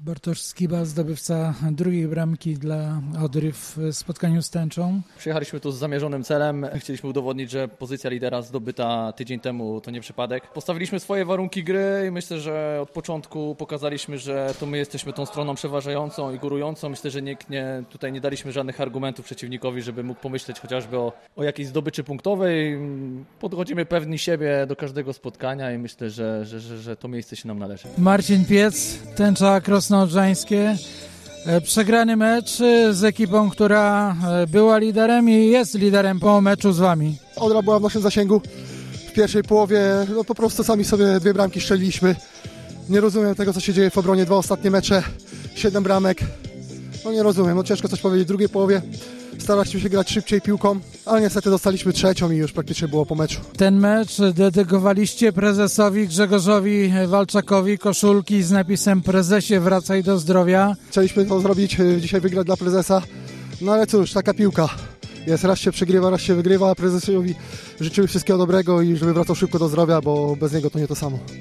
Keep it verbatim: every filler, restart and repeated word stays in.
Bartosz Skiba, zdobywca drugiej bramki dla Odry w spotkaniu z Tęczą. Przyjechaliśmy tu z zamierzonym celem. Chcieliśmy udowodnić, że pozycja lidera zdobyta tydzień temu to nie przypadek. Postawiliśmy swoje warunki gry i myślę, że od początku pokazaliśmy, że to my jesteśmy tą stroną przeważającą i górującą. Myślę, że nikt nie, tutaj nie daliśmy żadnych argumentów przeciwnikowi, żeby mógł pomyśleć chociażby o, o jakiejś zdobyczy punktowej. Podchodzimy pewni siebie do każdego spotkania i myślę, że, że, że, że to miejsce się nam należy. Marcin Piec, Tęcza Krosno-Odrzańskie. Przegrany mecz z ekipą, która była liderem i jest liderem po meczu z wami. Odra była w naszym zasięgu w pierwszej połowie. No po prostu sami sobie dwie bramki strzeliliśmy. Nie rozumiem tego, co się dzieje w obronie. Dwa ostatnie mecze, siedem bramek. No nie rozumiem, no ciężko coś powiedzieć w drugiej połowie. Staraliśmy się grać szybciej piłką, ale niestety dostaliśmy trzecią i już praktycznie było po meczu. Ten mecz dedykowaliście prezesowi Grzegorzowi Walczakowi, koszulki z napisem "Prezesie, wracaj do zdrowia". Chcieliśmy to zrobić, dzisiaj wygrać dla prezesa, no ale cóż, taka piłka. Jest, raz się przegrywa, raz się wygrywa, a prezesowi życzymy wszystkiego dobrego i żeby wracał szybko do zdrowia, bo bez niego to nie to samo.